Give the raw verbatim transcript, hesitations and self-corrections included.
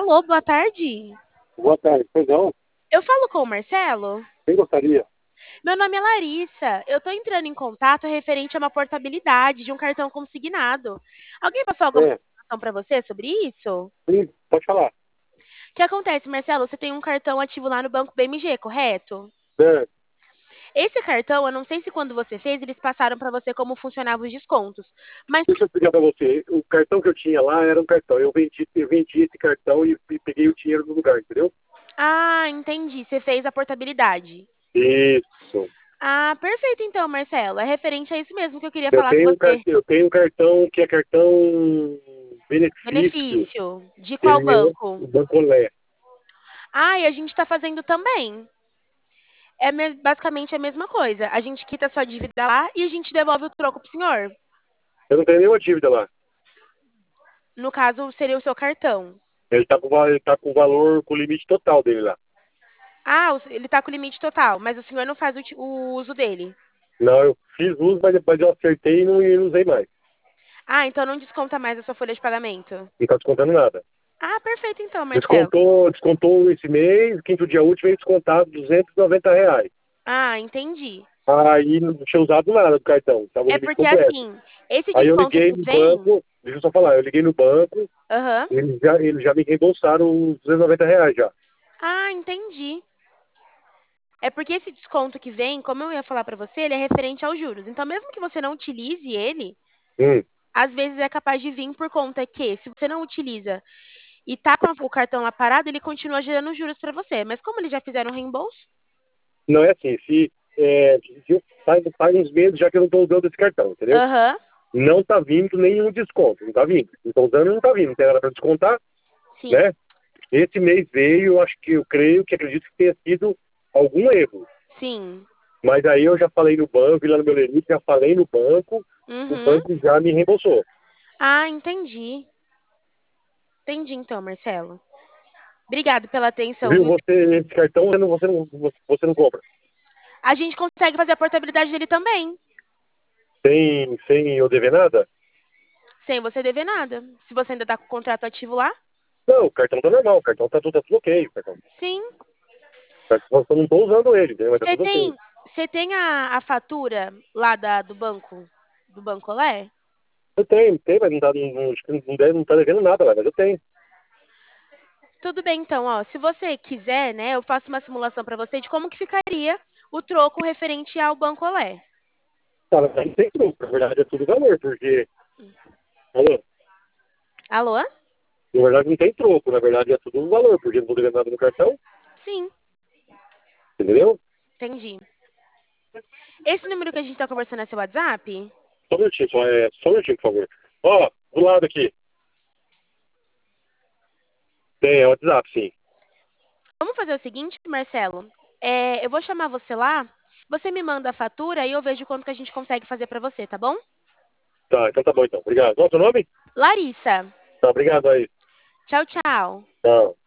Alô, boa tarde. Boa tarde, perdão. Eu falo com o Marcelo? Quem gostaria? Meu nome é Larissa. Eu estou entrando em contato referente a uma portabilidade de um cartão consignado. Alguém passou alguma É, informação para você sobre isso? sim, pode falar. O que acontece, Marcelo? Você tem um cartão ativo lá no Banco B M G, correto? É, Esse cartão, eu não sei se quando você fez, eles passaram para você como funcionavam os descontos. Mas, deixa eu explicar para você. O cartão que eu tinha lá era um cartão. Eu vendi, eu vendi esse cartão e, e peguei o dinheiro no lugar, entendeu? ah, entendi. Você fez a portabilidade. Isso. Ah, perfeito então, Marcelo. É referente a isso mesmo que eu queria Eu falar com tenho um você. cartão, eu tenho um cartão que é cartão benefício. Benefício. De qual Ele é banco? o Bancolé. Ah, e a gente está fazendo também. É me- basicamente a mesma coisa. A gente quita a sua dívida lá e a gente devolve o troco pro senhor. Eu não tenho nenhuma dívida lá. No caso, seria o seu cartão. Ele tá com, va- ele tá com o valor, com o limite total dele lá. Ah, o- ele está com limite total, mas o senhor não faz o, ti- o uso dele. Não, eu fiz uso, mas depois eu acertei e não, e não usei mais. Ah, então não desconta mais a sua folha de pagamento. Não tá descontando nada. Ah, perfeito então, Marcelo. Descontou, descontou esse mês, quinto dia útil veio descontado duzentos e noventa reais. Ah, entendi. Aí não tinha usado nada do cartão, estava o É limite porque completo. assim, esse Aí eu desconto liguei que no vem. banco, deixa eu só falar, eu liguei no banco, Aham. eles já, eles já me reembolsaram os duzentos e noventa reais já. Ah, entendi. É porque esse desconto que vem, como eu ia falar pra você, ele é referente aos juros. Então, mesmo que você não utilize ele, Hum, às vezes é capaz de vir por conta que, se você não utiliza e tá com o cartão lá parado, ele continua gerando juros para você. Mas como eles já fizeram o reembolso? não é assim, se, é, se faz, faz uns meses já que eu não estou usando esse cartão, entendeu? Aham, Não está vindo nenhum desconto, não está vindo. Não estou usando e não está vindo, não tem nada para descontar, sim, né? Esse mês veio, eu acho que eu creio que acredito que tenha sido algum erro. sim. Mas aí eu já falei no banco, vi lá no meu limite, já falei no banco, o Uhum. banco já me reembolsou. Ah, entendi. Entendi então, Marcelo. Obrigado pela atenção, Viu? viu? Você, esse cartão você não, você não, você não compra. A gente consegue fazer a portabilidade dele também, Sem, sem eu dever nada? sem você dever nada. Se você ainda tá com o contrato ativo lá, Não, o cartão tá normal, o cartão tá tudo, tá tudo ok. O cartão. sim. O cartão, eu não tô usando ele, entendeu? Mas tá Você tudo ok. tem, você tem a, a fatura lá da, do banco, do Bancolé? Eu tenho, tenho, mas não tá, não, acho que não, deve, não tá devendo nada lá, mas eu tenho. Tudo bem, então, ó, se você quiser, né, eu faço uma simulação para você de como que ficaria o troco referente ao Bancolé. Tá, mas aí não tem truco, na verdade é tudo valor, porque, alô, Alô? na verdade não tem troco, na verdade é tudo um valor, porque eu não tô devendo nada no cartão, Sim, entendeu? entendi. Esse número que a gente está conversando é seu WhatsApp? Só um minutinho, só, é, só um minutinho, por favor. Ó, do lado aqui. Tem, é o WhatsApp, sim. Vamos fazer o seguinte, Marcelo. É, eu vou chamar você lá, você me manda a fatura e eu vejo quanto que a gente consegue fazer para você, tá bom? Tá, então tá bom então. Obrigado. Qual é o seu nome? Larissa. Tá, obrigado aí. Tchau, tchau. Tchau.